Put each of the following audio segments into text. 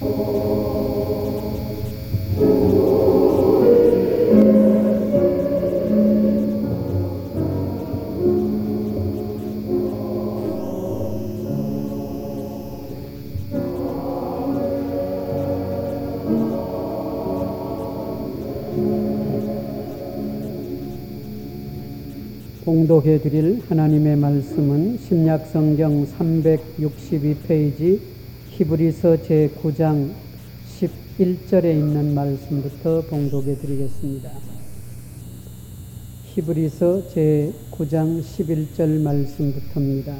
봉독해 드릴 하나님의 말씀은 신약성경 362페이지 히브리서 제9장 11절에 있는 말씀부터 봉독해 드리겠습니다. 히브리서 제9장 11절 말씀부터입니다.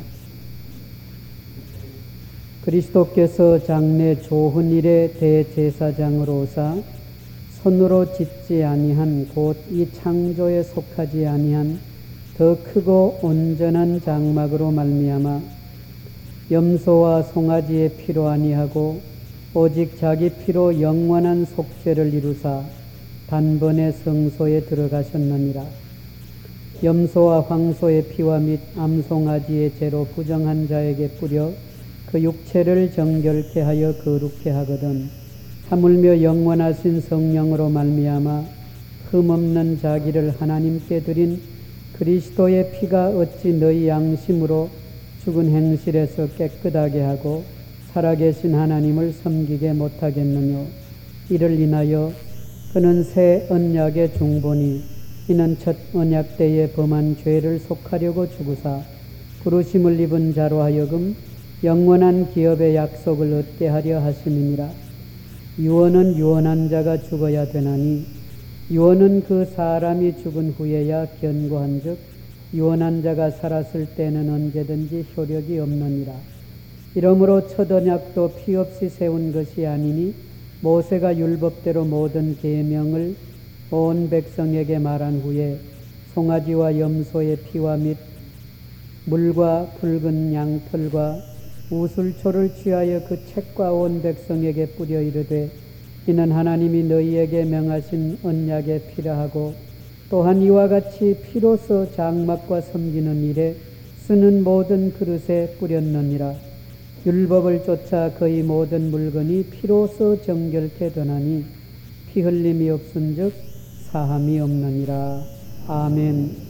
그리스도께서 장래 좋은 일의 대제사장으로사 손으로 짓지 아니한 곧 이 창조에 속하지 아니한 더 크고 온전한 장막으로 말미암아 염소와 송아지의 피로 아니하고 오직 자기 피로 영원한 속죄를 이루사 단번에 성소에 들어가셨느니라. 염소와 황소의 피와 및 암송아지의 죄로 부정한 자에게 뿌려 그 육체를 정결케 하여 거룩케 하거든 하물며 영원하신 성령으로 말미암아 흠없는 자기를 하나님께 드린 그리스도의 피가 어찌 너희 양심으로 죽은 행실에서 깨끗하게 하고 살아계신 하나님을 섬기게 못하겠느뇨. 이를 인하여 그는 새 언약의 중보니 이는 첫 언약 때에 범한 죄를 속하려고 죽으사 부르심을 입은 자로 하여금 영원한 기업의 약속을 얻게 하려 하심이니라. 유언은 유언한 자가 죽어야 되나니 유언은 그 사람이 죽은 후에야 견고한즉 유언한 자가 살았을 때는 언제든지 효력이 없느니라. 이러므로 첫 언약도 피 없이 세운 것이 아니니 모세가 율법대로 모든 계명을 온 백성에게 말한 후에 송아지와 염소의 피와 및 물과 붉은 양털과 우슬초를 취하여 그 책과 온 백성에게 뿌려 이르되 이는 하나님이 너희에게 명하신 언약의 피라 하고 또한 이와 같이 피로써 장막과 섬기는 일에 쓰는 모든 그릇에 뿌렸느니라. 율법을 쫓아 거의 모든 물건이 피로써 정결케 되나니 피 흘림이 없은즉 사함이 없느니라. 아멘.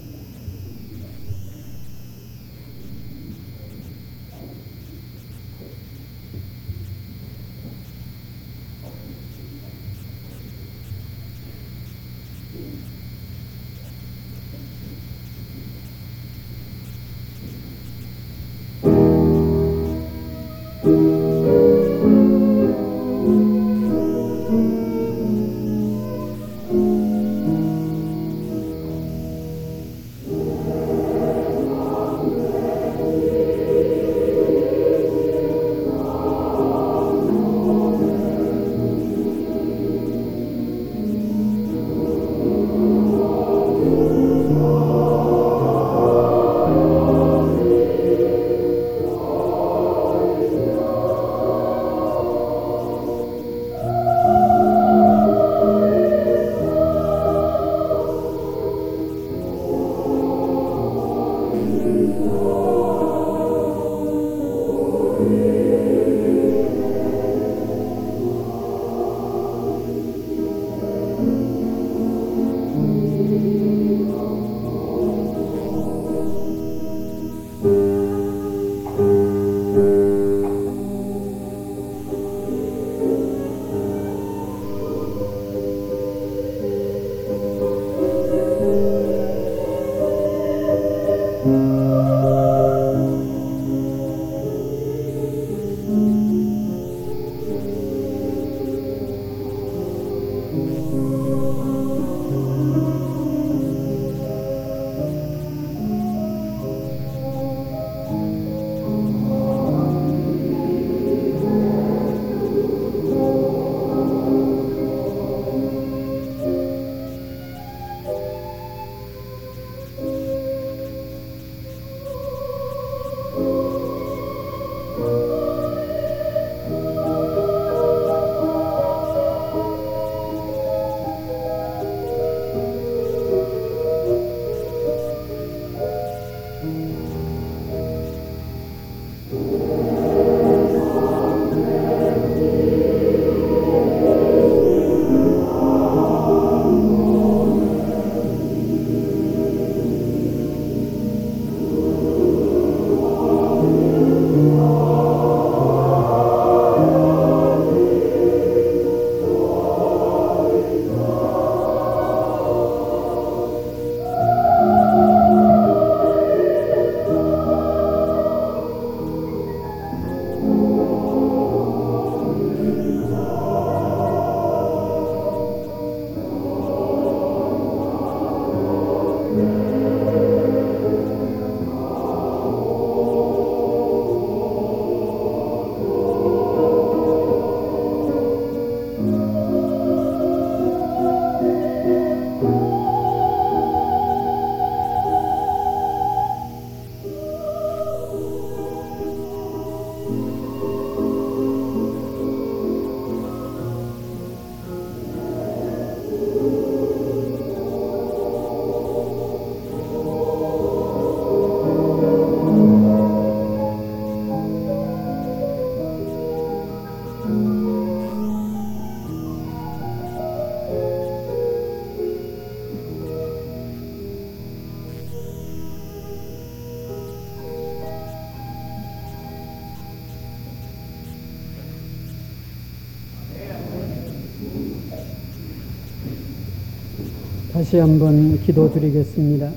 다시 한번 기도드리겠습니다.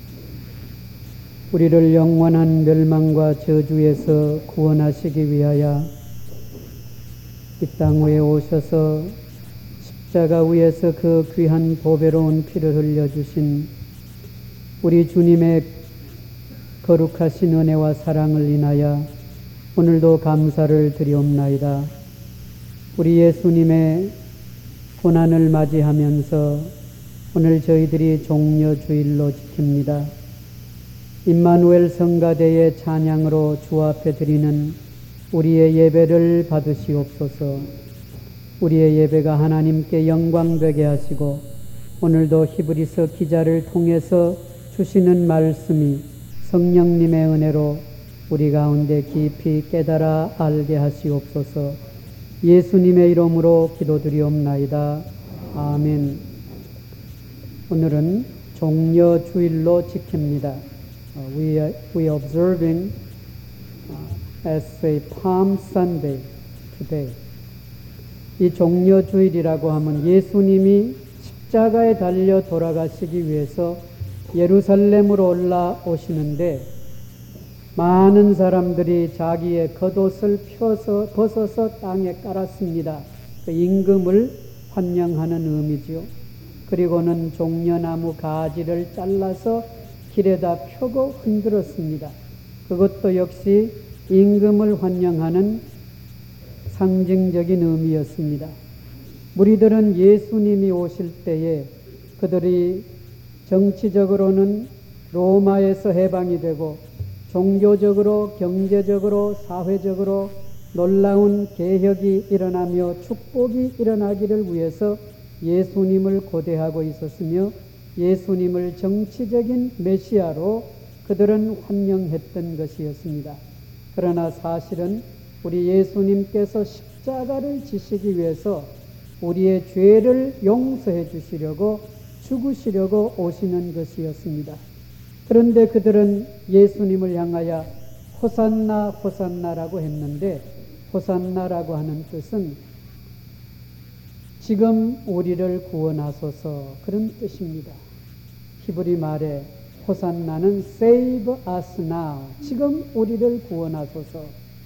우리를 영원한 멸망과 저주에서 구원하시기 위하여 이 땅 위에 오셔서 십자가 위에서 그 귀한 보배로운 피를 흘려주신 우리 주님의 거룩하신 은혜와 사랑을 인하여 오늘도 감사를 드리옵나이다. 우리 예수님의 고난을 맞이하면서 오늘 저희들이 종려주일로 지킵니다. 임마누엘 성가대의 찬양으로 주 앞에 드리는 우리의 예배를 받으시옵소서. 우리의 예배가 하나님께 영광되게 하시고 오늘도 히브리서 기자를 통해서 주시는 말씀이 성령님의 은혜로 우리 가운데 깊이 깨달아 알게 하시옵소서. 예수님의 이름으로 기도드리옵나이다. 아멘. 오늘은 종려주일로 지킵니다. We are observing as a Palm Sunday today. 이 종려주일이라고 하면 예수님이 십자가에 달려 돌아가시기 위해서 예루살렘으로 올라오시는데 많은 사람들이 자기의 겉옷을 벗어서 땅에 깔았습니다. 그 임금을 환영하는 의미지요. 그리고는 종려나무 가지를 잘라서 길에다 펴고 흔들었습니다. 그것도 역시 임금을 환영하는 상징적인 의미였습니다. 무리들은 예수님이 오실 때에 그들이 정치적으로는 로마에서 해방이 되고 종교적으로, 경제적으로, 사회적으로 놀라운 개혁이 일어나며 축복이 일어나기를 위해서 예수님을 고대하고 있었으며 예수님을 정치적인 메시아로 그들은 환영했던 것이었습니다. 그러나 사실은 우리 예수님께서 십자가를 지시기 위해서 우리의 죄를 용서해 주시려고 죽으시려고 오시는 것이었습니다. 그런데 그들은 예수님을 향하여 호산나 호산나라고 했는데 호산나라고 하는 뜻은 지금 우리를 구원하소서 그런 뜻입니다. 히브리 말에 호산나는 Save us now. 지금 우리를 구원하소서.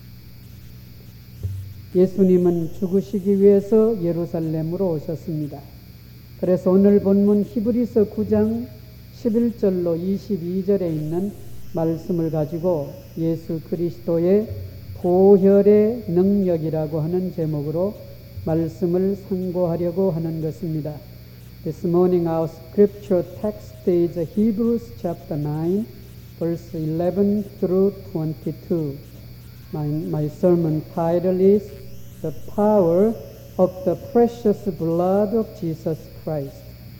예수님은 죽으시기 위해서 예루살렘으로 오셨습니다. 그래서 오늘 본문 히브리서 9장 11절로 22절에 있는 말씀을 가지고 예수 그리스도의 보혈의 능력이라고 하는 제목으로 말씀을 상고하려고 하는 것입니다. This morning our scripture text is Hebrews chapter 9 verse 11 through 22. My sermon title is The Power of the Precious Blood of Jesus Christ.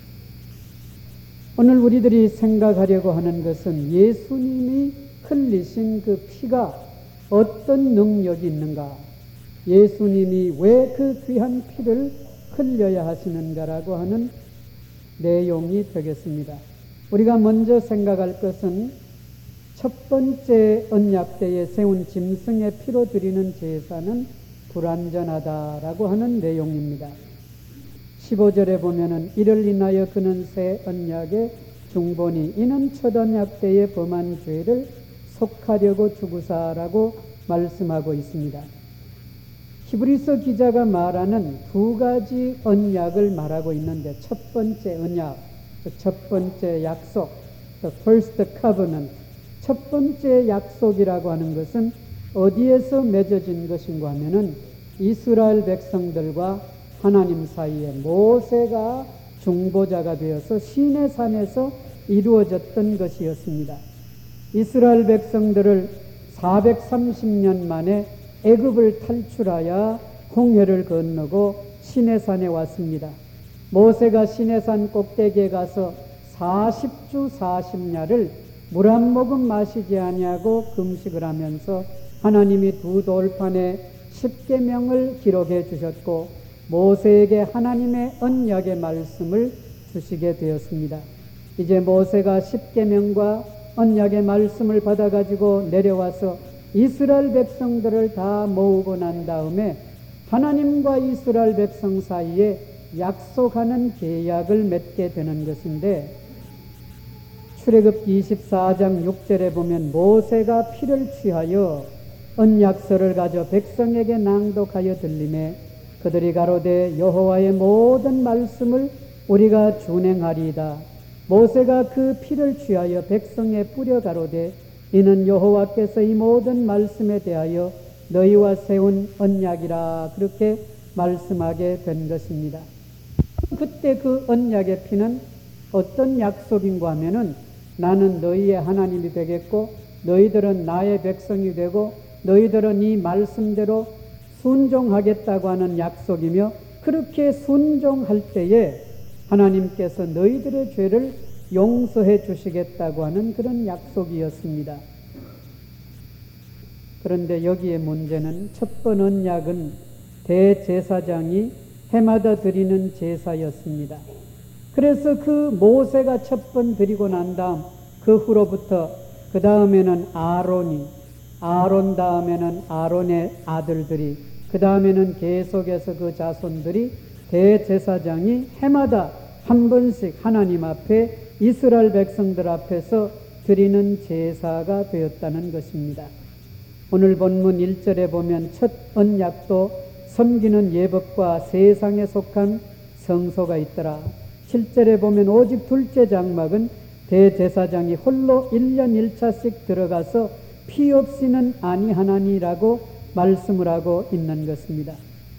오늘 우리들이 생각하려고 하는 것은 예수님이 흘리신 그 피가 어떤 능력이 있는가, 예수님이 왜 그 귀한 피를 흘려야 하시는가라고 하는 내용이 되겠습니다. 우리가 먼저 생각할 것은 첫 번째 언약 때에 세운 짐승의 피로 드리는 제사는 불완전하다라고 하는 내용입니다. 15절에 보면은 이를 인하여 그는 새 언약의 중보니 이는 첫 언약 때에 범한 죄를 속하려고 죽으사라고 말씀하고 있습니다. 히브리서 기자가 말하는 두 가지 언약을 말하고 있는데 첫 번째 언약, 첫 번째 약속, the first covenant, 첫 번째 약속이라고 하는 것은 어디에서 맺어진 것인가 하면은 이스라엘 백성들과 하나님 사이에 모세가 중보자가 되어서 시내산에서 이루어졌던 것이었습니다. 이스라엘 백성들을 430년 만에 애굽을 탈출하여 홍해를 건너고 시내산에 왔습니다. 모세가 시내산 꼭대기에 가서 40주 40야를 물 한 모금 마시지 아니하고 금식을 하면서 하나님이 두 돌판에 십계명을 기록해 주셨고 모세에게 하나님의 언약의 말씀을 주시게 되었습니다. 이제 모세가 십계명과 언약의 말씀을 받아가지고 내려와서 이스라엘 백성들을 다 모으고 난 다음에 하나님과 이스라엘 백성 사이에 약속하는 계약을 맺게 되는 것인데, 출애굽기 24장 6절에 보면 모세가 피를 취하여 언약서를 가져 백성에게 낭독하여 들리매 그들이 가로되 여호와의 모든 말씀을 우리가 준행하리이다. 모세가 그 피를 취하여 백성에 뿌려 가로되 이는 여호와께서 이 모든 말씀에 대하여 너희와 세운 언약이라, 그렇게 말씀하게 된 것입니다. 그때 그 언약의 피는 어떤 약속인가 하면은 나는 너희의 하나님이 되겠고 너희들은 나의 백성이 되고 너희들은 이 말씀대로 순종하겠다고 하는 약속이며, 그렇게 순종할 때에 하나님께서 너희들의 죄를 용서해 주시겠다고 하는 그런 약속이었습니다. 그런데 여기에 문제는 첫 번 언약은 대제사장이 해마다 드리는 제사였습니다. 그래서 그 모세가 첫 번 드리고 난 다음 그 후로부터 그 다음에는 아론 다음에는 아론의 아들들이, 그 다음에는 계속해서 그 자손들이 대제사장이 해마다 한 번씩 하나님 앞에 이스라엘 백성들 앞에서 드리는 제사가 되었다는 것입니다. 오늘 본문 1절에 보면 첫 언약도 섬기는 예법과 세상에 속한 성소가 있더라. 7절에 보면 오직 둘째 장막은 대제사장이 홀로 1년 1차씩 들어가서 피 없이는 아니하나니라고 말씀을 하고 있는 것입니다.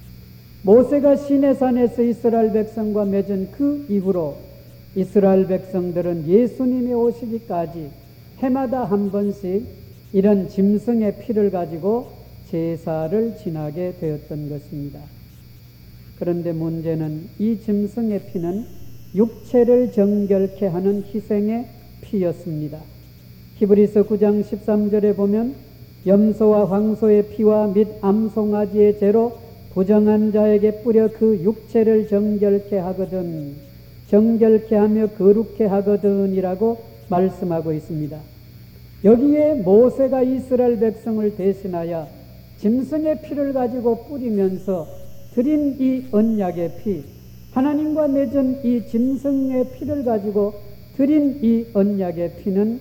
모세가 시내산에서 이스라엘 백성과 맺은 그 이후로 이스라엘 백성들은 예수님이 오시기까지 해마다 한 번씩 이런 짐승의 피를 가지고 제사를 지나게 되었던 것입니다. 그런데 문제는 이 짐승의 피는 육체를 정결케 하는 희생의 피였습니다. 히브리서 9장 13절에 보면 염소와 황소의 피와 및 암송아지의 죄로 부정한 자에게 뿌려 그 육체를 정결케 하거든, 정결케 하며 거룩케 하거든이라고 말씀하고 있습니다. 여기에 모세가 이스라엘 백성을 대신하여 짐승의 피를 가지고 뿌리면서 드린 이 언약의 피, 하나님과 맺은 이 짐승의 피를 가지고 드린 이 언약의 피는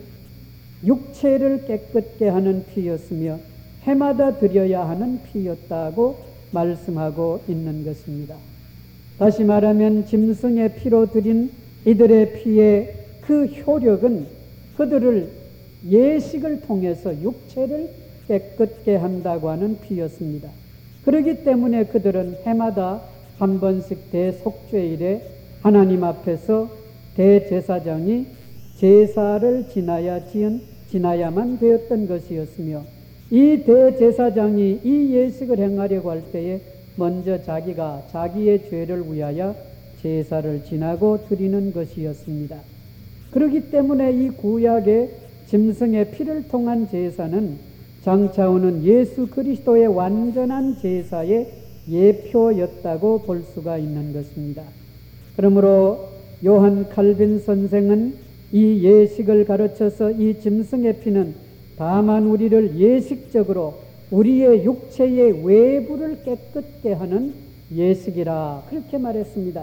육체를 깨끗게 하는 피였으며 해마다 드려야 하는 피였다고 말씀하고 있는 것입니다. 다시 말하면 짐승의 피로 드린 이들의 피의 그 효력은 그들을 예식을 통해서 육체를 깨끗게 한다고 하는 피였습니다. 그렇기 때문에 그들은 해마다 한 번씩 대속죄일에 하나님 앞에서 대제사장이 제사를 지나야만 되었던 것이었으며, 이 대제사장이 이 예식을 행하려고 할 때에 먼저 자기의 죄를 위하여 제사를 지나고 드리는 것이었습니다. 그렇기 때문에 이 구약의 짐승의 피를 통한 제사는 장차 오는 예수 그리스도의 완전한 제사의 예표였다고 볼 수가 있는 것입니다. 그러므로 요한 칼빈 선생은 이 예식을 가르쳐서 이 짐승의 피는 다만 우리를 예식적으로 우리의 육체의 외부를 깨끗게 하는 예식이라, 그렇게 말했습니다.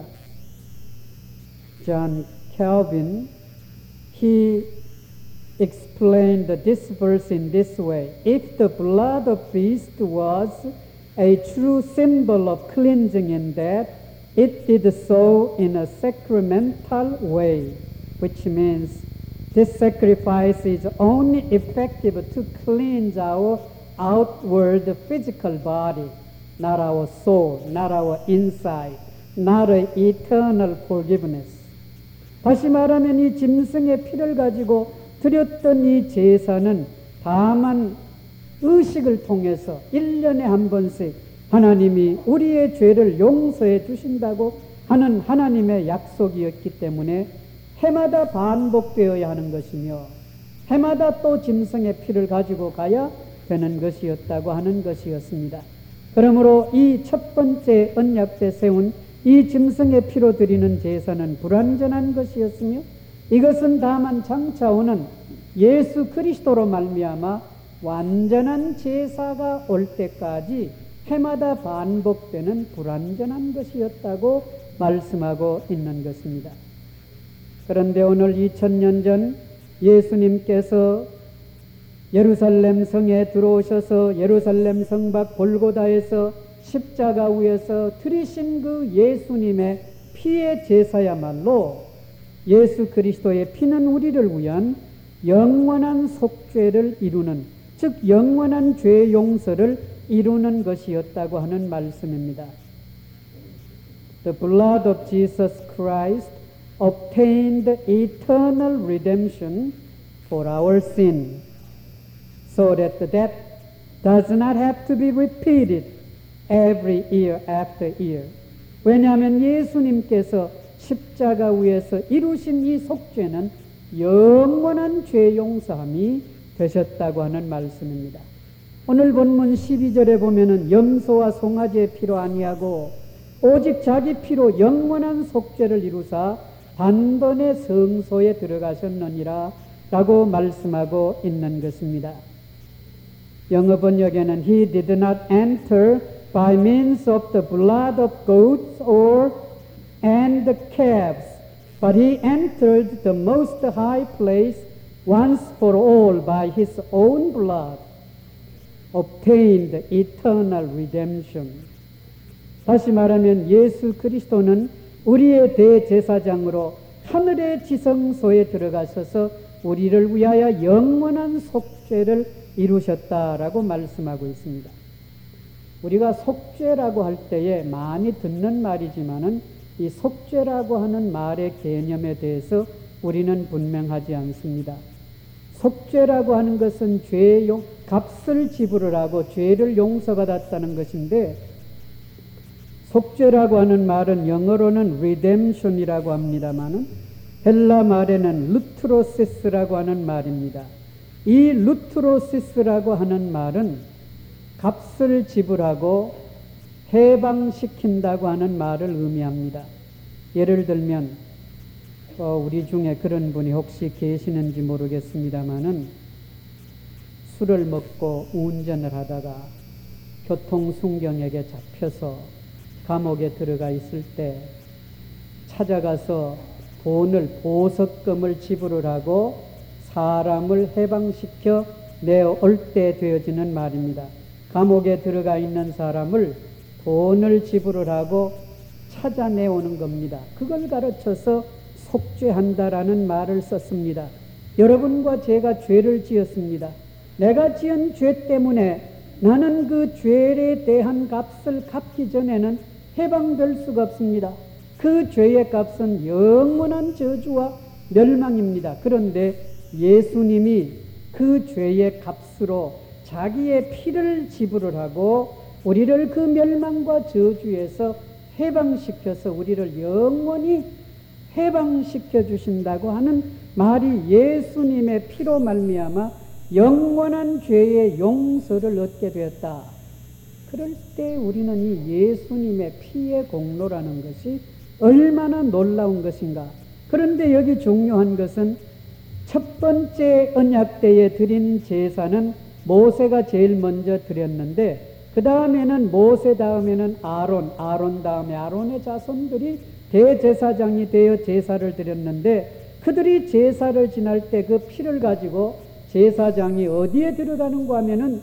John Calvin, he explained this verse in this way: if the blood of beast was a true symbol of cleansing in that, it did so in a sacramental way, which means this sacrifice is only effective to cleanse our outward physical body, not our soul, not our inside, not an eternal forgiveness. 다시 말하면 이 짐승의 피를 가지고 드렸던 이 제사는 다만 의식을 통해서 1년에 한 번씩 하나님이 우리의 죄를 용서해 주신다고 하는 하나님의 약속이었기 때문에 해마다 반복되어야 하는 것이며 해마다 또 짐승의 피를 가지고 가야 되는 것이었다고 하는 것이었습니다. 그러므로 이 첫 번째 언약 때 세운 이 짐승의 피로 드리는 제사는 불완전한 것이었으며, 이것은 다만 장차 오는 예수 그리스도로 말미암아 완전한 제사가 올 때까지 해마다 반복되는 불완전한 것이었다고 말씀하고 있는 것입니다. 그런데 오늘 2000년 전 예수님께서 예루살렘 성에 들어오셔서 예루살렘 성 밖 골고다에서 십자가 위에서 들이신 그 예수님의 피의 제사야말로 예수 그리스도의 피는 우리를 위한 영원한 속죄를 이루는, 즉 영원한 죄 용서를 이루는 것이었다고 하는 말씀입니다. The blood of Jesus Christ obtained eternal redemption for our sin, so that that does not have to be repeated every year after year. 왜냐하면 예수님께서 십자가 위에서 이루신 이 속죄는 영원한 죄 용서함이 되셨다고 하는 말씀입니다. 오늘 본문 12절에 보면은 염소와 송아지의 피로 아니하고 오직 자기 피로 영원한 속죄를 이루사 단번에 성소에 들어가셨느니라 라고 말씀하고 있는 것입니다. 영어 번역에는 He did not enter by means of the blood of goats and the calves, but He entered the most high place once for all by His own blood, obtained eternal redemption. 다시 말하면 예수 그리스도는 우리의 대제사장으로 하늘의 지성소에 들어가셔서 우리를 위하여 영원한 속죄를 이루셨다라고 말씀하고 있습니다. 우리가 속죄라고 할 때에 많이 듣는 말이지만은 이 속죄라고 하는 말의 개념에 대해서 우리는 분명하지 않습니다. 속죄라고 하는 것은 값을 지불을 하고 죄를 용서받았다는 것인데, 속죄라고 하는 말은 영어로는 redemption이라고 합니다만은 헬라 말에는 루트로시스라고 하는 말입니다. 이 루트로시스라고 하는 말은 값을 지불하고 해방시킨다고 하는 말을 의미합니다. 예를 들면 우리 중에 그런 분이 혹시 계시는지 모르겠습니다만은 술을 먹고 운전을 하다가 교통순경에게 잡혀서 감옥에 들어가 있을 때 찾아가서 보석금을 지불을 하고 사람을 해방시켜 내올 때 되어지는 말입니다. 감옥에 들어가 있는 사람을 돈을 지불을 하고 찾아내오는 겁니다. 그걸 가르쳐서 속죄한다라는 말을 썼습니다. 여러분과 제가 죄를 지었습니다. 내가 지은 죄 때문에 나는 그 죄에 대한 값을 갚기 전에는 해방될 수가 없습니다. 그 죄의 값은 영원한 저주와 멸망입니다. 그런데 예수님이 그 죄의 값으로 자기의 피를 지불을 하고 우리를 그 멸망과 저주에서 해방시켜서 우리를 영원히 해방시켜 주신다고 하는 말이 예수님의 피로 말미암아 영원한 죄의 용서를 얻게 되었다. 그럴 때 우리는 이 예수님의 피의 공로라는 것이 얼마나 놀라운 것인가. 그런데 여기 중요한 것은 첫 번째 언약 때에 드린 제사는 모세가 제일 먼저 드렸는데, 그 다음에는 모세 다음에는 아론 다음에 아론의 자손들이 대제사장이 되어 제사를 드렸는데, 그들이 제사를 지날 때 그 피를 가지고 제사장이 어디에 들어가는가 하면은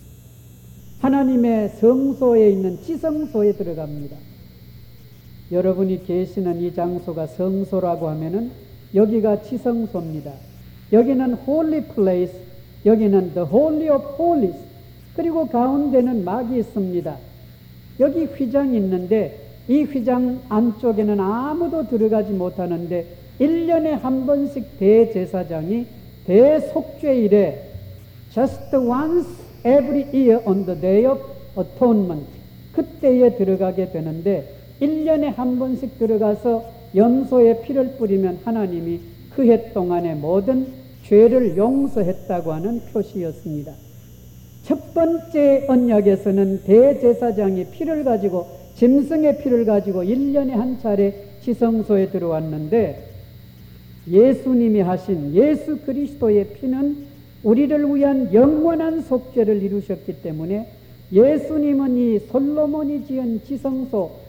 하나님의 성소에 있는 지성소에 들어갑니다. 여러분이 계시는 이 장소가 성소라고 하면은 여기가 지성소입니다. 여기는 holy place, 여기는 the holy of holies, 그리고 가운데는 막이 있습니다. 여기 휘장이 있는데 이 휘장 안쪽에는 아무도 들어가지 못하는데 1년에 한 번씩 대제사장이 대속죄일에 just once every year on the day of atonement, 그때에 들어가게 되는데 1년에 한 번씩 들어가서 염소의 피를 뿌리면 하나님이 그 해 동안의 모든 죄를 용서했다고 하는 표시였습니다. 첫 번째 언약에서는 대제사장이 피를 가지고, 짐승의 피를 가지고 1년에 한 차례 지성소에 들어왔는데, 예수님이 하신 예수 그리스도의 피는 우리를 위한 영원한 속죄를 이루셨기 때문에 예수님은 이 솔로몬이 지은 지성소,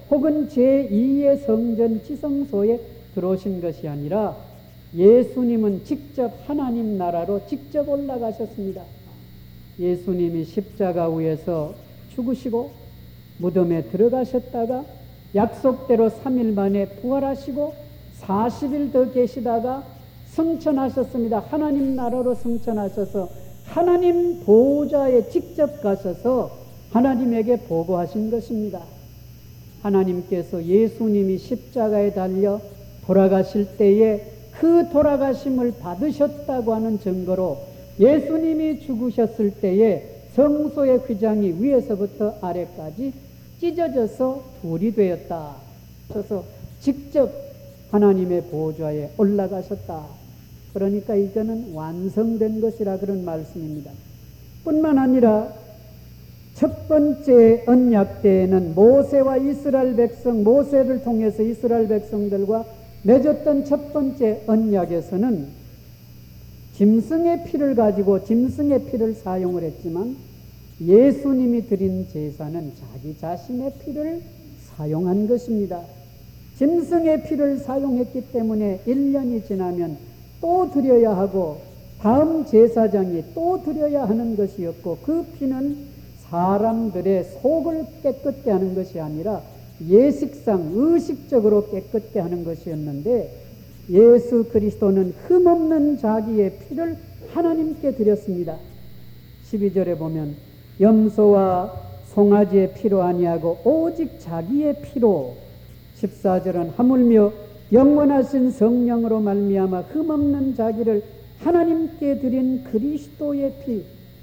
혹은 제2의 성전 지성소에 들어오신 것이 아니라 예수님은 직접 하나님 나라로 직접 올라가셨습니다. 예수님이 십자가 위에서 죽으시고 무덤에 들어가셨다가 약속대로 3일 만에 부활하시고 40일 더 계시다가 승천하셨습니다. 하나님 나라로 승천하셔서 하나님 보좌에 직접 가셔서 하나님에게 보고하신 것입니다. 하나님께서 예수님이 십자가에 달려 돌아가실 때에 그 돌아가심을 받으셨다고 하는 증거로 예수님이 죽으셨을 때에 성소의 휘장이 위에서부터 아래까지 찢어져서 둘이 되었다. 그래서 직접 하나님의 보좌에 올라가셨다. 그러니까 이거는 완성된 것이라 그런 말씀입니다. 뿐만 아니라 첫 번째 언약 때에는 모세와 이스라엘 백성, 모세를 통해서 이스라엘 백성들과 맺었던 첫 번째 언약에서는 짐승의 피를 가지고 짐승의 피를 사용을 했지만 예수님이 드린 제사는 자기 자신의 피를 사용한 것입니다. 짐승의 피를 사용했기 때문에 1년이 지나면 또 드려야 하고 다음 제사장이 또 드려야 하는 것이었고, 그 피는 사람들의 속을 깨끗게 하는 것이 아니라 예식상 의식적으로 깨끗게 하는 것이었는데, 예수 그리스도는 흠없는 자기의 피를 하나님께 드렸습니다. 12절에 보면 염소와 송아지의 피로 아니하고 오직 자기의 피로, 14절은 하물며 영원하신 성령으로 말미암아 흠없는 자기를 하나님께 드린 그리스도의 피.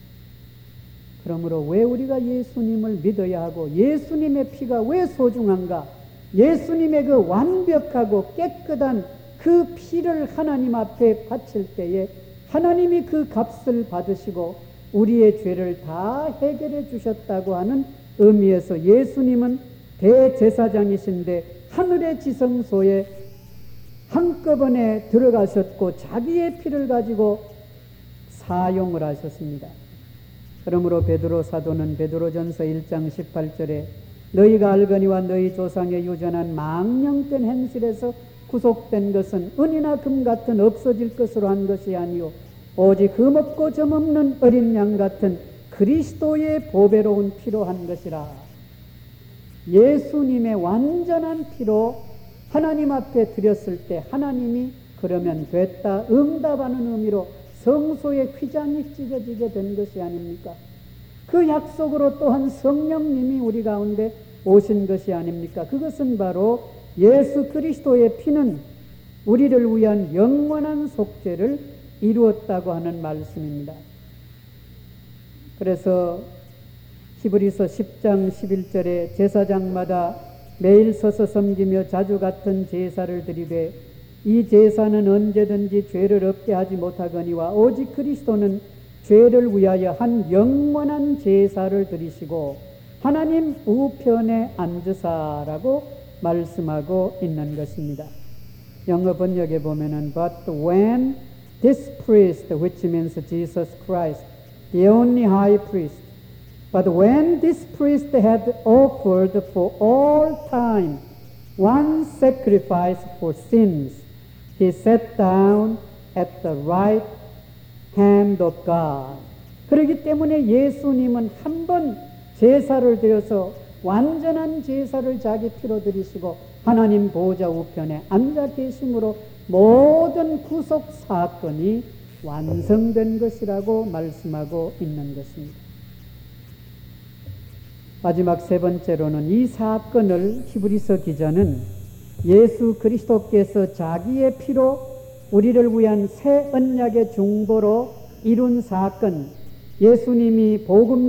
그러므로 왜 우리가 예수님을 믿어야 하고 예수님의 피가 왜 소중한가? 예수님의 그 완벽하고 깨끗한 그 피를 하나님 앞에 바칠 때에 하나님이 그 값을 받으시고 우리의 죄를 다 해결해 주셨다고 하는 의미에서 예수님은 대제사장이신데 하늘의 지성소에 한꺼번에 들어가셨고 자기의 피를 가지고 사용을 하셨습니다. 그러므로 베드로 사도는 베드로전서 1장 18절에 너희가 알거니와 너희 조상의 유전한 망령된 행실에서 구속된 것은 은이나 금 같은 없어질 것으로 한 것이 아니요 오직 흠없고 점없는 어린 양 같은 그리스도의 보배로운 피로 한 것이라. 예수님의 완전한 피로 하나님 앞에 드렸을 때 하나님이 그러면 됐다 응답하는 의미로 성소의 휘장이 찢어지게 된 것이 아닙니까? 그 약속으로 또한 성령님이 우리 가운데 오신 것이 아닙니까? 그것은 바로 예수 그리스도의 피는 우리를 위한 영원한 속죄를 이루었다고 하는 말씀입니다. 그래서 히브리서 10장 11절에 제사장마다 매일 서서 섬기며 자주 같은 제사를 드리되 이 제사는 언제든지 죄를 없게 하지 못하거니와 오직 그리스도는 죄를 위하여 한 영원한 제사를 드리시고 하나님 우편에 앉으사라고 말씀하고 있는 것입니다. 영어 번역에 보면은 But when this priest, which means Jesus Christ, the only high priest, but when this priest had offered for all time one sacrifice for sins, he sat down at the right hand of God. 그렇기 때문에 예수님은 한 번 제사를 드려서 완전한 제사를 자기 피로 드리시고 하나님 보좌 우편에 앉아 계심으로 모든 구속 사건이 완성된 것이라고 말씀하고 있는 것입니다. 마지막 세 번째로는 이 사건을 히브리서 기자는 예수 그리스도께서 자기의 피로 우리를 위한 새 언약의 중보로 이룬 사건, 예수님이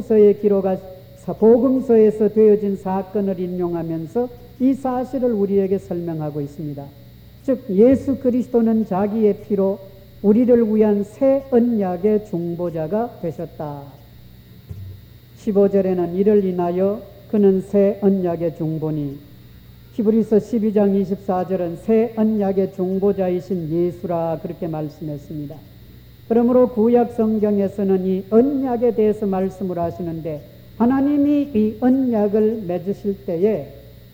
복음서에서 되어진 사건을 인용하면서 이 사실을 우리에게 설명하고 있습니다. 즉 예수 그리스도는 자기의 피로 우리를 위한 새 언약의 중보자가 되셨다. 15절에는 이를 인하여 그는 새 언약의 중보니, 히브리서 12장 24절은 새 언약의 중보자이신 예수라 그렇게 말씀했습니다. 그러므로 구약 성경에서는 이 언약에 대해서 말씀을 하시는데 하나님이 이 언약을 맺으실 때에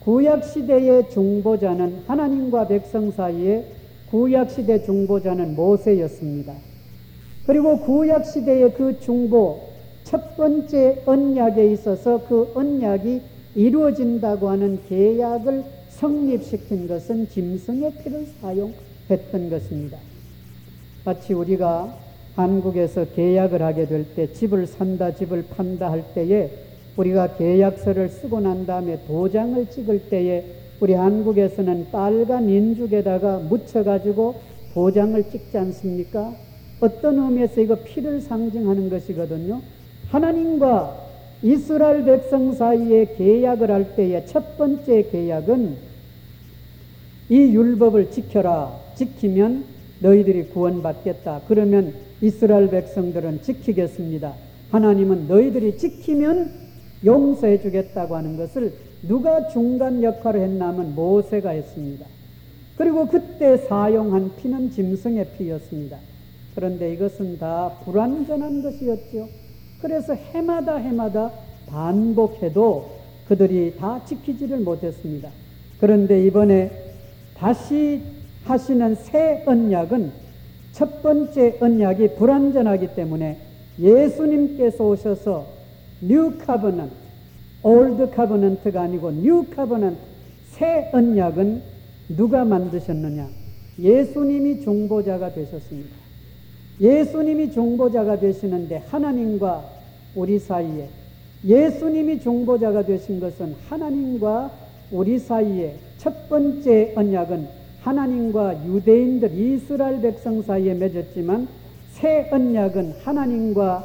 구약시대의 중보자는 하나님과 백성 사이에 구약시대 중보자는 모세였습니다. 그리고 구약시대의 그 중보 첫 번째 언약에 있어서 그 언약이 이루어진다고 하는 계약을 성립시킨 것은 짐승의 피를 사용했던 것입니다. 마치 우리가 한국에서 계약을 하게 될 때 집을 산다 집을 판다 할 때에 우리가 계약서를 쓰고 난 다음에 도장을 찍을 때에 우리 한국에서는 빨간 인죽에다가 묻혀가지고 도장을 찍지 않습니까? 어떤 의미에서 이거 피를 상징하는 것이거든요. 하나님과 이스라엘 백성 사이에 계약을 할 때의 첫 번째 계약은 이 율법을 지켜라. 지키면 너희들이 구원받겠다. 그러면 이스라엘 백성들은 지키겠습니다. 하나님은 너희들이 지키면 용서해 주겠다고 하는 것을 누가 중간 역할을 했냐면 모세가 했습니다. 그리고 그때 사용한 피는 짐승의 피였습니다. 그런데 이것은 다 불완전한 것이었죠. 그래서 해마다 반복해도 그들이 다 지키지를 못했습니다. 그런데 이번에 다시 하시는 새 언약은 첫 번째 언약이 불완전하기 때문에 예수님께서 오셔서 New Covenant, Old Covenant가 아니고 New Covenant, 새 언약은 누가 만드셨느냐? 예수님이 중보자가 되셨습니다. 예수님이 중보자가 되시는데 하나님과 우리 사이에 예수님이 중보자가 되신 것은 하나님과 우리 사이에 첫 번째 언약은 하나님과 유대인들 이스라엘 백성 사이에 맺었지만 새 언약은 하나님과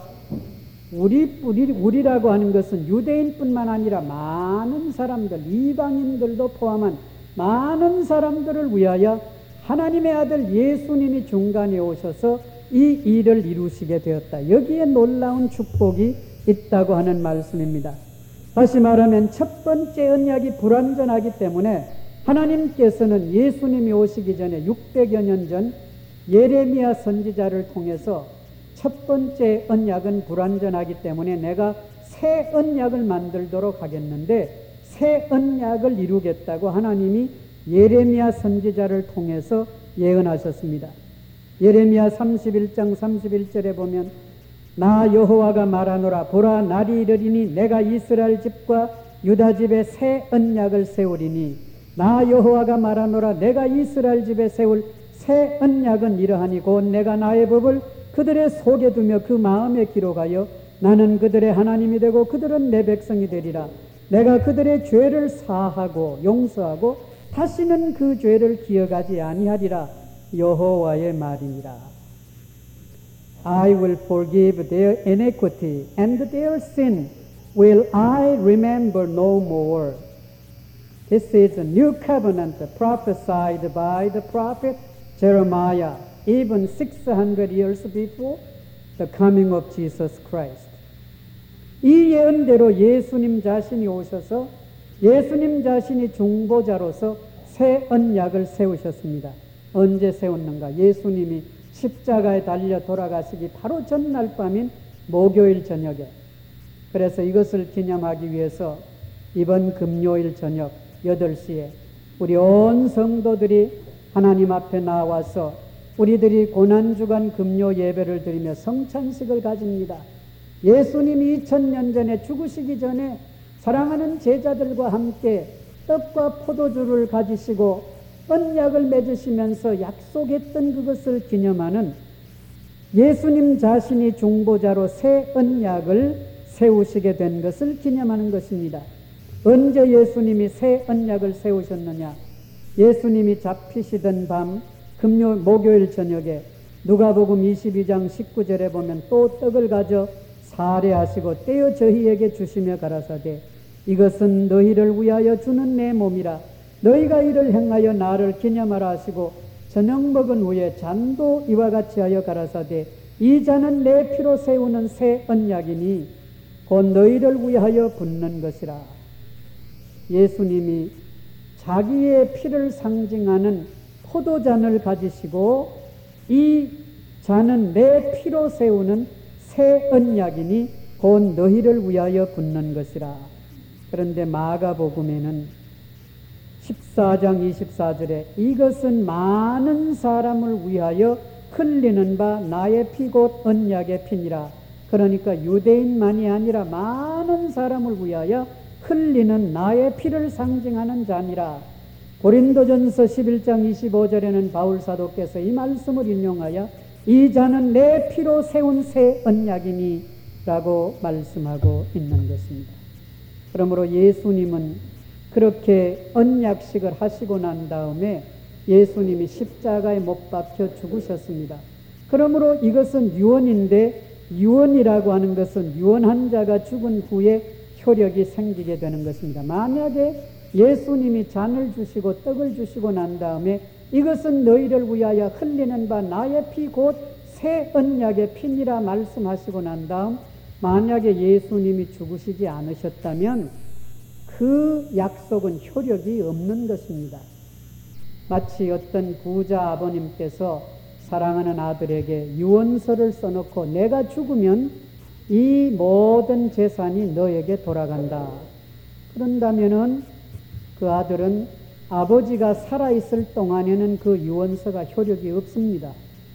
우리라고 하는 것은 유대인뿐만 아니라 많은 사람들 이방인들도 포함한 많은 사람들을 위하여 하나님의 아들 예수님이 중간에 오셔서 이 일을 이루시게 되었다. 여기에 놀라운 축복이 있다고 하는 말씀입니다. 다시 말하면 첫 번째 언약이 불완전하기 때문에 하나님께서는 예수님이 오시기 전에 600여 년 전 예레미야 선지자를 통해서 첫 번째 언약은 불완전하기 때문에 내가 새 언약을 만들도록 하겠는데 새 언약을 이루겠다고 하나님이 예레미야 선지자를 통해서 예언하셨습니다. 예레미야 31장 31절에 보면 나 여호와가 말하노라 보라 날이 이르리니 내가 이스라엘 집과 유다 집에 새 언약을 세우리니 나 여호와가 말하노라 내가 이스라엘 집에 세울 새 언약은 이러하니 곧 내가 나의 법을 그들의 속에 두며 그 마음에 기록하여 나는 그들의 하나님이 되고 그들은 내 백성이 되리라. 내가 그들의 죄를 사하고 용서하고 다시는 그 죄를 기억하지 아니하리라. 여호와의 말이니라. I will forgive their iniquity and their sin will I remember no more. This is a new covenant prophesied by the prophet Jeremiah even 600 years before the coming of Jesus Christ. 이 예언대로 예수님 자신이 오셔서 예수님 자신이 중보자로서 새 언약을 세우셨습니다. 언제 세웠는가? 예수님이 십자가에 달려 돌아가시기 바로 전날 밤인 목요일 저녁에. 그래서 이것을 기념하기 위해서 이번 금요일 저녁 8시에 우리 온 성도들이 하나님 앞에 나와서 우리들이 고난주간 금요 예배를 드리며 성찬식을 가집니다. 예수님이 2000년 전에 죽으시기 전에 사랑하는 제자들과 함께 떡과 포도주를 가지시고 언약을 맺으시면서 약속했던 그것을 기념하는 예수님 자신이 중보자로 새 언약을 세우시게 된 것을 기념하는 것입니다. 언제 예수님이 새 언약을 세우셨느냐? 예수님이 잡히시던 밤 목요일 저녁에 누가복음 22장 19절에 보면 또 떡을 가져 사례하시고 떼어 저희에게 주시며 가라사대 이것은 너희를 위하여 주는 내 몸이라. 너희가 이를 행하여 나를 기념하라 하시고 저녁 먹은 후에 잔도 이와 같이 하여 가라사대 이 잔은 내 피로 세우는 새 언약이니 곧 너희를 위하여 붓는 것이라. 예수님이 자기의 피를 상징하는 포도잔을 가지시고 이 잔은 내 피로 세우는 새 언약이니 곧 너희를 위하여 붓는 것이라. 그런데 마가복음에는 14장 24절에 이것은 많은 사람을 위하여 흘리는 바 나의 피 곧 언약의 피니라. 그러니까 유대인만이 아니라 많은 사람을 위하여 흘리는 나의 피를 상징하는 자니라. 고린도전서 11장 25절에는 바울 사도께서 이 말씀을 인용하여 이 자는 내 피로 세운 새 언약이니 라고 말씀하고 있는 것입니다. 그러므로 예수님은 그렇게 언약식을 하시고 난 다음에 예수님이 십자가에 못 박혀 죽으셨습니다. 그러므로 이것은 유언인데, 유언이라고 하는 것은 유언한 자가 죽은 후에 효력이 생기게 되는 것입니다. 만약에 예수님이 잔을 주시고 떡을 주시고 난 다음에 이것은 너희를 위하여 흘리는 바 나의 피 곧 새 언약의 피니라 말씀하시고 난 다음 만약에 예수님이 죽으시지 않으셨다면 그 약속은 효력이 없는 것입니다. 마치 어떤 부자 아버님께서 사랑하는 아들에게 유언서를 써놓고 내가 죽으면 이 모든 재산이 너에게 돌아간다. 그런다면은 그 아들은 아버지가 살아있을 동안에는 그 유언서가 효력이 없습니다.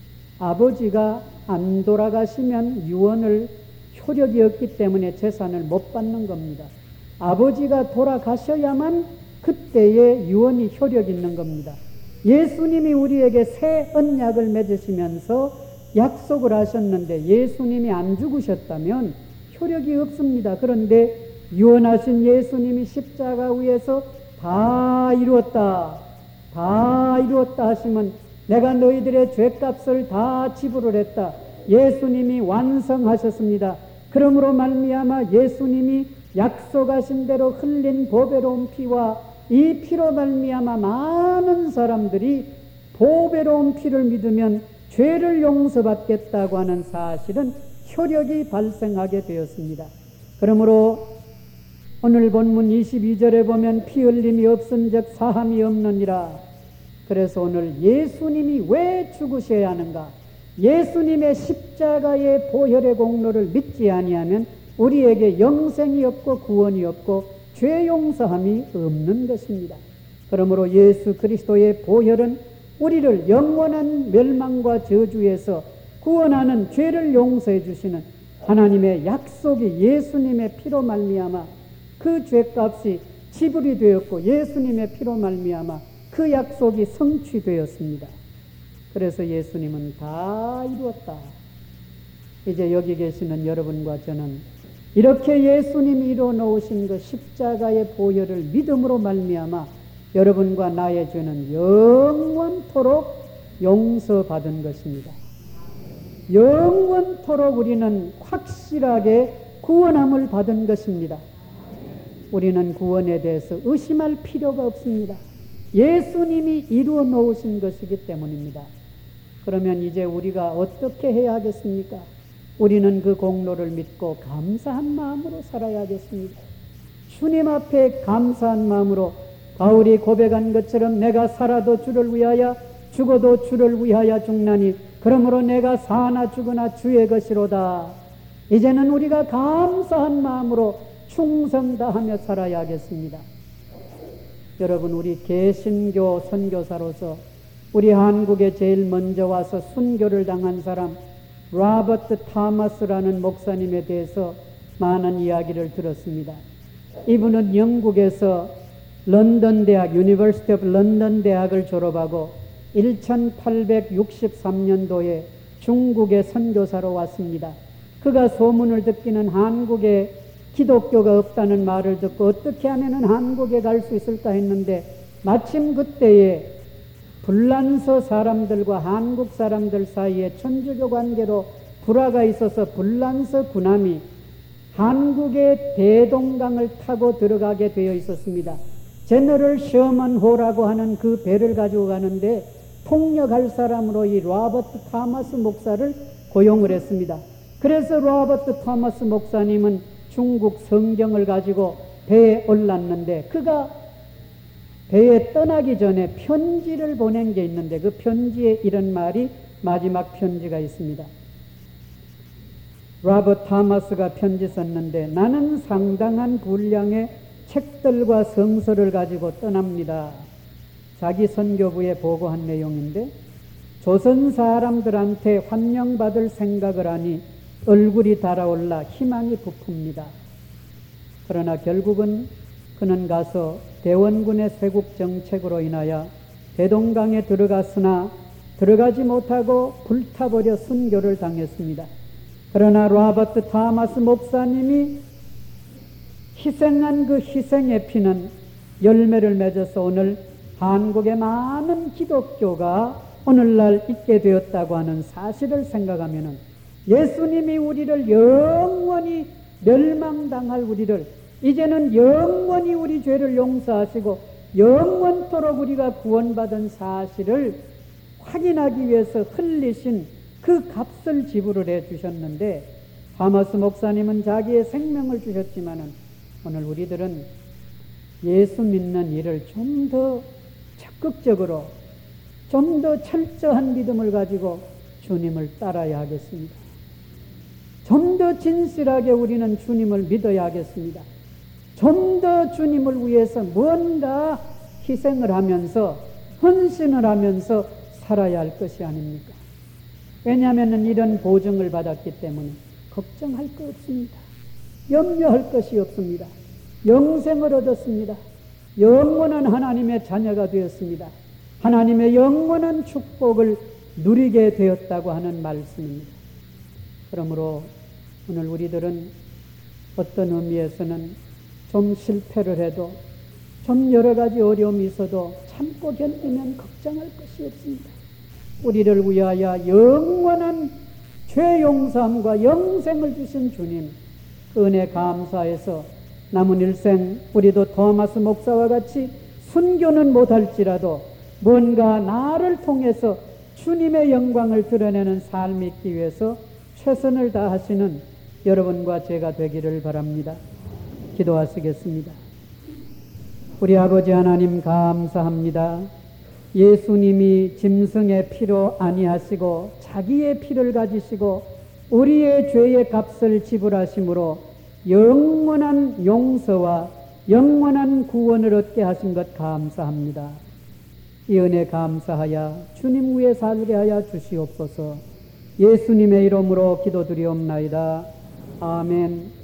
아버지가 안 돌아가시면 유언을 효력이 없기 때문에 재산을 못 받는 겁니다. 아버지가 돌아가셔야만 그때의 유언이 효력 있는 겁니다. 예수님이 우리에게 새 언약을 맺으시면서 약속을 하셨는데 예수님이 안 죽으셨다면 효력이 없습니다. 그런데 유언하신 예수님이 십자가 위에서 다 이루었다, 다 이루었다 하시면 내가 너희들의 죄값을 다 지불을 했다. 예수님이 완성하셨습니다. 그러므로 말미암아 예수님이 약속하신 대로 흘린 보배로운 피와 이 피로 말미암아 많은 사람들이 보배로운 피를 믿으면 죄를 용서받겠다고 하는 사실은 효력이 발생하게 되었습니다. 그러므로 오늘 본문 22절에 보면 피 흘림이 없은즉 사함이 없느니라. 그래서 오늘 예수님이 왜 죽으셔야 하는가? 예수님의 십자가의 보혈의 공로를 믿지 아니하면 우리에게 영생이 없고 구원이 없고 죄 용서함이 없는 것입니다. 그러므로 예수 그리스도의 보혈은 우리를 영원한 멸망과 저주에서 구원하는 죄를 용서해 주시는 하나님의 약속이 예수님의 피로 말미암아 그 죄값이 지불이 되었고 예수님의 피로 말미암아 그 약속이 성취되었습니다. 그래서 예수님은 다 이루었다. 이제 여기 계시는 여러분과 저는 이렇게 예수님이 이루어 놓으신 그 십자가의 보혈을 믿음으로 말미암아 여러분과 나의 죄는 영원토록 용서받은 것입니다. 영원토록 우리는 확실하게 구원함을 받은 것입니다. 우리는 구원에 대해서 의심할 필요가 없습니다. 예수님이 이루어 놓으신 것이기 때문입니다. 그러면 이제 우리가 어떻게 해야 하겠습니까? 우리는 그 공로를 믿고 감사한 마음으로 살아야겠습니다. 주님 앞에 감사한 마음으로 바울이 고백한 것처럼 내가 살아도 주를 위하여 죽어도 주를 위하여 죽나니 그러므로 내가 사나 죽으나 주의 것이로다. 이제는 우리가 감사한 마음으로 충성 다하며 살아야겠습니다. 여러분, 우리 개신교 선교사로서 우리 한국에 제일 먼저 와서 순교를 당한 사람 로버트 타마스라는 목사님에 대해서 많은 이야기를 들었습니다. 이분은 영국에서 런던 대학, 유니버시티 오브 런던 대학을 졸업하고 1863년도에 중국의 선교사로 왔습니다. 그가 소문을 듣기는 한국에 기독교가 없다는 말을 듣고 어떻게 하면 한국에 갈 수 있을까 했는데 마침 그때에 불란서 사람들과 한국 사람들 사이에 천주교 관계로 불화가 있어서 불란서 군함이 한국의 대동강을 타고 들어가게 되어 있었습니다. 제너럴 셔먼호라고 하는 그 배를 가지고 가는데 통역할 사람으로 이 로버트 타마스 목사를 고용을 했습니다. 그래서 로버트 타마스 목사님은 중국 성경을 가지고 배에 올랐는데 그가 배에 떠나기 전에 편지를 보낸 게 있는데 그 편지에 이런 말이 마지막 편지가 있습니다. 로버트 타마스가 편지 썼는데 나는 상당한 분량의 책들과 성서를 가지고 떠납니다. 자기 선교부에 보고한 내용인데 조선 사람들한테 환영받을 생각을 하니 얼굴이 달아올라 희망이 부풉니다. 그러나 결국은 그는 가서 대원군의 쇄국 정책으로 인하여 대동강에 들어갔으나 들어가지 못하고 불타버려 순교를 당했습니다. 그러나 로버트 타마스 목사님이 희생한 그 희생의 피는 열매를 맺어서 오늘 한국의 많은 기독교가 오늘날 있게 되었다고 하는 사실을 생각하면 예수님이 우리를 영원히 멸망당할 우리를 이제는 영원히 우리 죄를 용서하시고 영원토록 우리가 구원받은 사실을 확인하기 위해서 흘리신 그 값을 지불을 해 주셨는데 타마스 목사님은 자기의 생명을 주셨지만은 오늘 우리들은 예수 믿는 일을 좀 더 적극적으로 좀 더 철저한 믿음을 가지고 주님을 따라야 하겠습니다. 좀 더 진실하게 우리는 주님을 믿어야 하겠습니다. 좀 더 주님을 위해서 뭔가 희생을 하면서 헌신을 하면서 살아야 할 것이 아닙니까? 왜냐하면 이런 보증을 받았기 때문에 걱정할 거 없습니다. 염려할 것이 없습니다. 영생을 얻었습니다. 영원한 하나님의 자녀가 되었습니다. 하나님의 영원한 축복을 누리게 되었다고 하는 말씀입니다. 그러므로 오늘 우리들은 어떤 의미에서는 좀 실패를 해도 좀 여러 가지 어려움이 있어도 참고 견디면 걱정할 것이 없습니다. 우리를 위하여 영원한 죄 용서함과 영생을 주신 주님 그 은혜 감사해서 남은 일생 우리도 토마스 목사와 같이 순교는 못할지라도 뭔가 나를 통해서 주님의 영광을 드러내는 삶이 있기 위해서 최선을 다하시는 여러분과 제가 되기를 바랍니다. 기도하시겠습니다. 우리 아버지 하나님 감사합니다. 예수님이 짐승의 피로 아니하시고 자기의 피를 가지시고 우리의 죄의 값을 지불하심으로 영원한 용서와 영원한 구원을 얻게 하신 것 감사합니다. 이 은혜 감사하여 주님 위에 살게 하여 주시옵소서. 예수님의 이름으로 기도드리옵나이다. 아멘.